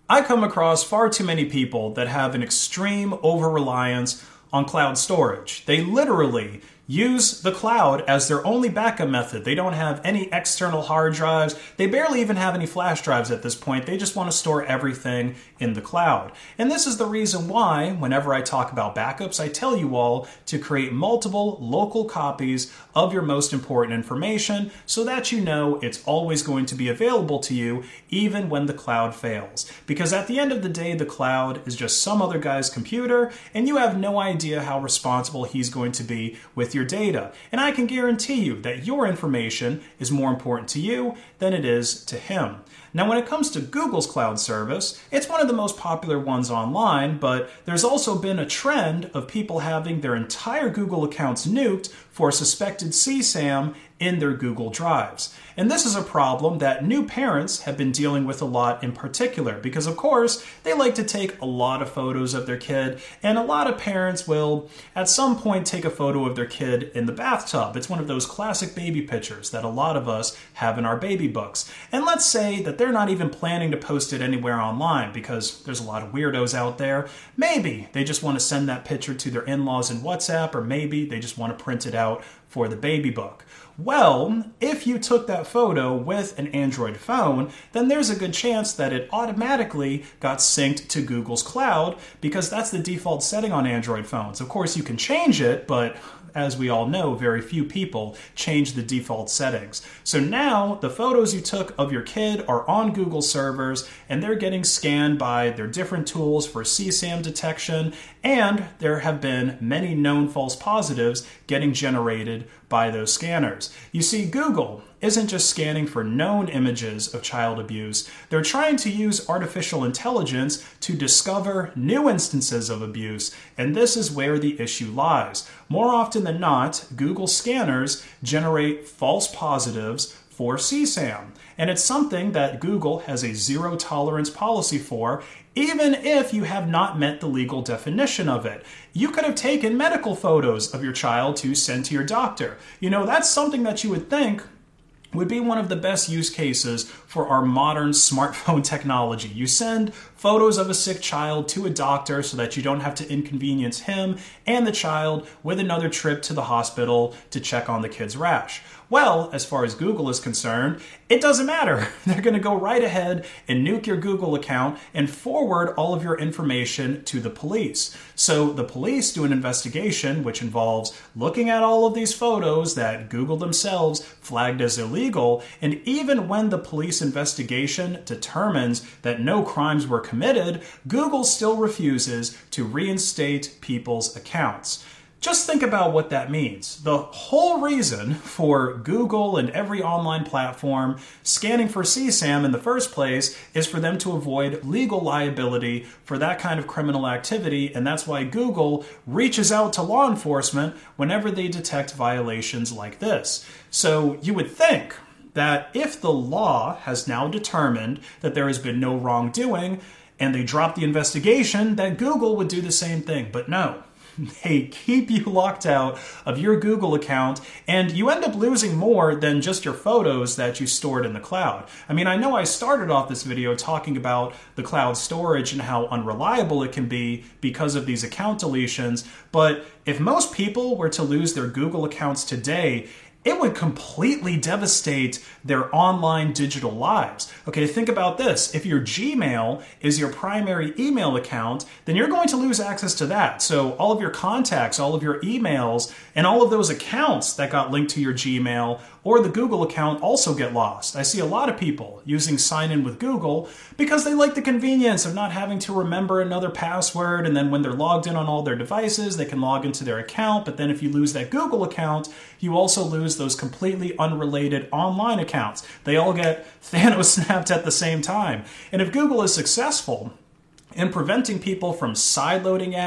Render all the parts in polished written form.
I come across far too many people that have an extreme over-reliance on cloud storage. They literally use the cloud as their only backup method. They don't have any external hard drives. They barely even have any flash drives at this point. They just want to store everything in the cloud. And this is the reason why, whenever I talk about backups, I tell you all to create multiple local copies of your most important information so that you know it's always going to be available to you even when the cloud fails. Because at the end of the day, the cloud is just some other guy's computer, and you have no idea how responsible he's going to be with your data. And I can guarantee you that your information is more important to you than it is to him. Now, when it comes to Google's cloud service, it's one of the most popular ones online, but there's also been a trend of people having their entire Google accounts nuked for suspected CSAM in their Google Drives. And this is a problem that new parents have been dealing with a lot in particular because, of course, they like to take a lot of photos of their kid, and a lot of parents will at some point take a photo of their kid in the bathtub. It's one of those classic baby pictures that a lot of us have in our baby books. And let's say that they're not even planning to post it anywhere online because there's a lot of weirdos out there. Maybe they just want to send that picture to their in-laws in WhatsApp, or maybe they just want to print it out for the baby book. Well, if you took that photo with an Android phone, then there's a good chance that it automatically got synced to Google's cloud because that's the default setting on Android phones. Of course, you can change it, but as we all know, very few people change the default settings. So now the photos you took of your kid are on Google servers, and they're getting scanned by their different tools for CSAM detection, and there have been many known false positives getting generated by those scanners. You see, Google isn't just scanning for known images of child abuse. They're trying to use artificial intelligence to discover new instances of abuse, and this is where the issue lies. More often than not, Google scanners generate false positives for CSAM, and it's something that Google has a zero tolerance policy for, even if you have not met the legal definition of it. You could have taken medical photos of your child to send to your doctor. You know, that's something that you would think would be one of the best use cases for our modern smartphone technology. You send photos of a sick child to a doctor so that you don't have to inconvenience him and the child with another trip to the hospital to check on the kid's rash. Well, as far as Google is concerned, it doesn't matter. They're going to go right ahead and nuke your Google account and forward all of your information to the police. So the police do an investigation which involves looking at all of these photos that Google themselves flagged as illegal, and even when the police investigation determines that no crimes were committed, Google still refuses to reinstate people's accounts. Just think about what that means. The whole reason for Google and every online platform scanning for CSAM in the first place is for them to avoid legal liability for that kind of criminal activity, and that's why Google reaches out to law enforcement whenever they detect violations like this. So you would think that if the law has now determined that there has been no wrongdoing and they drop the investigation, that Google would do the same thing, but no. They keep you locked out of your Google account, and you end up losing more than just your photos that you stored in the cloud. I mean, I know I started off this video talking about the cloud storage and how unreliable it can be because of these account deletions, but if most people were to lose their Google accounts today, it would completely devastate their online digital lives. Okay, think about this. If your Gmail is your primary email account, then you're going to lose access to that. So all of your contacts, all of your emails, and all of those accounts that got linked to your Gmail or the Google account also get lost. I see a lot of people using sign in with Google because they like the convenience of not having to remember another password, and then when they're logged in on all their devices, they can log into their account. But then if you lose that Google account, you also lose those completely unrelated online accounts. They all get Thanos snapped at the same time. And if Google is successful in preventing people from sideloading apps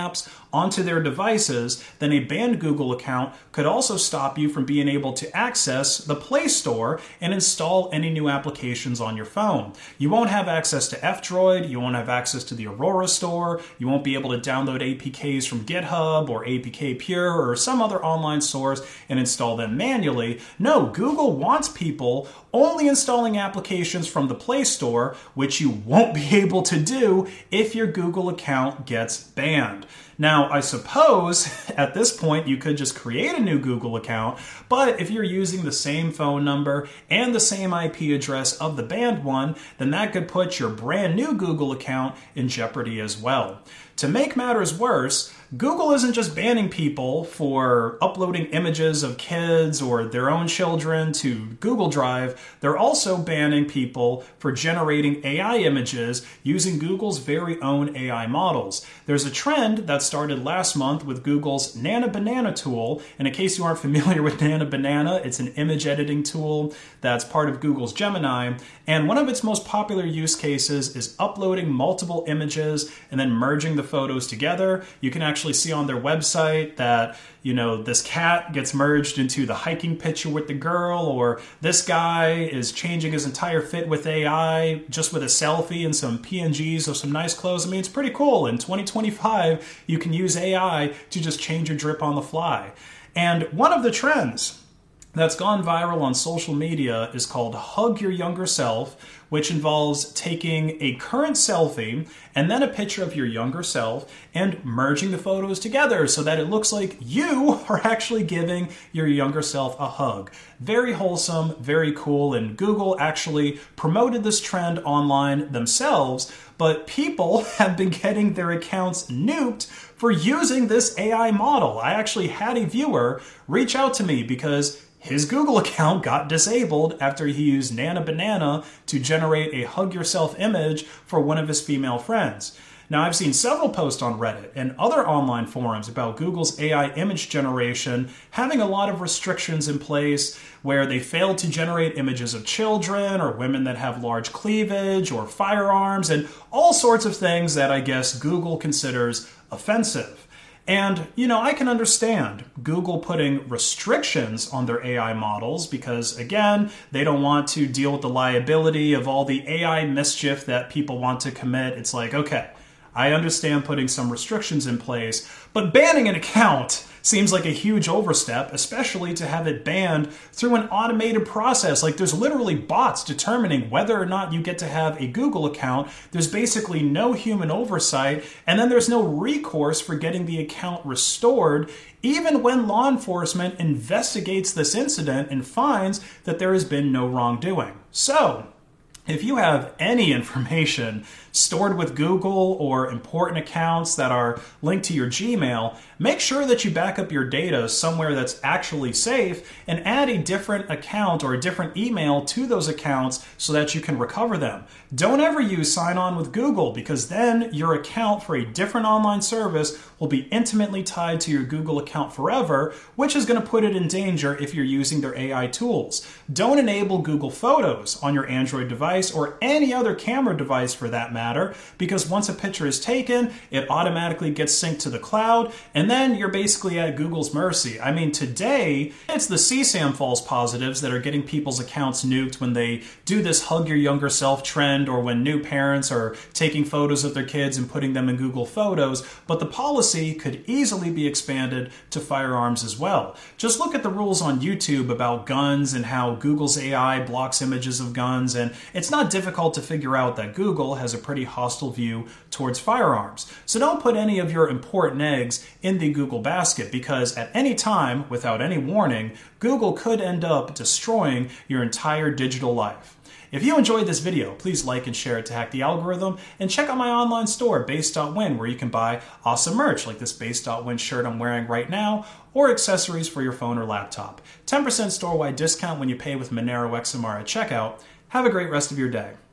onto their devices, then a banned Google account could also stop you from being able to access the Play Store and install any new applications on your phone. You won't have access to F-Droid, you won't have access to the Aurora Store, you won't be able to download APKs from GitHub or APK Pure or some other online source and install them manually. No, Google wants people only installing applications from the Play Store, which you won't be able to do if your Google account gets banned. Now, I suppose at this point you could just create a new Google account, but if you're using the same phone number and the same IP address of the banned one, then that could put your brand new Google account in jeopardy as well. To make matters worse, Google isn't just banning people for uploading images of kids or their own children to Google Drive. They're also banning people for generating AI images using Google's very own AI models. There's a trend that started last month with Google's Nana Banana tool. And in case you aren't familiar with Nana Banana, it's an image editing tool that's part of Google's Gemini. And one of its most popular use cases is uploading multiple images and then merging the photos together. You can actually see on their website that, this cat gets merged into the hiking picture with the girl, or this guy is changing his entire fit with AI just with a selfie and some PNGs of some nice clothes. I mean, it's pretty cool. In 2025, you can use AI to just change your drip on the fly. And one of the trends that's gone viral on social media is called Hug Your Younger Self, which involves taking a current selfie and then a picture of your younger self and merging the photos together so that it looks like you are actually giving your younger self a hug. Very wholesome, very cool, and Google actually promoted this trend online themselves, but people have been getting their accounts nuked for using this AI model. I actually had a viewer reach out to me because his Google account got disabled after he used Nana Banana to generate a hug yourself image for one of his female friends. Now, I've seen several posts on Reddit and other online forums about Google's AI image generation having a lot of restrictions in place where they failed to generate images of children or women that have large cleavage or firearms and all sorts of things that I guess Google considers offensive. And, I can understand Google putting restrictions on their AI models because, again, they don't want to deal with the liability of all the AI mischief that people want to commit. It's like, okay, I understand putting some restrictions in place, but banning an account seems like a huge overstep, especially to have it banned through an automated process. Like, there's literally bots determining whether or not you get to have a Google account. There's basically no human oversight, and then there's no recourse for getting the account restored, even when law enforcement investigates this incident and finds that there has been no wrongdoing. So, if you have any information stored with Google or important accounts that are linked to your Gmail, make sure that you back up your data somewhere that's actually safe and add a different account or a different email to those accounts so that you can recover them. Don't ever use Sign On with Google because then your account for a different online service will be intimately tied to your Google account forever, which is going to put it in danger if you're using their AI tools. Don't enable Google Photos on your Android device or any other camera device for that matter, because once a picture is taken, it automatically gets synced to the cloud, and then you're basically at Google's mercy. I mean, today, it's the CSAM false positives that are getting people's accounts nuked when they do this hug your younger self trend or when new parents are taking photos of their kids and putting them in Google Photos, but the policy could easily be expanded to firearms as well. Just look at the rules on YouTube about guns and how Google's AI blocks images of guns, and it's not difficult to figure out that Google has a pretty hostile view towards firearms. So don't put any of your important eggs in the Google basket because at any time, without any warning, Google could end up destroying your entire digital life. If you enjoyed this video, please like and share it to hack the algorithm, and check out my online store, Base.Win, where you can buy awesome merch like this Base.Win shirt I'm wearing right now, or accessories for your phone or laptop. 10% store-wide discount when you pay with Monero XMR at checkout. Have a great rest of your day.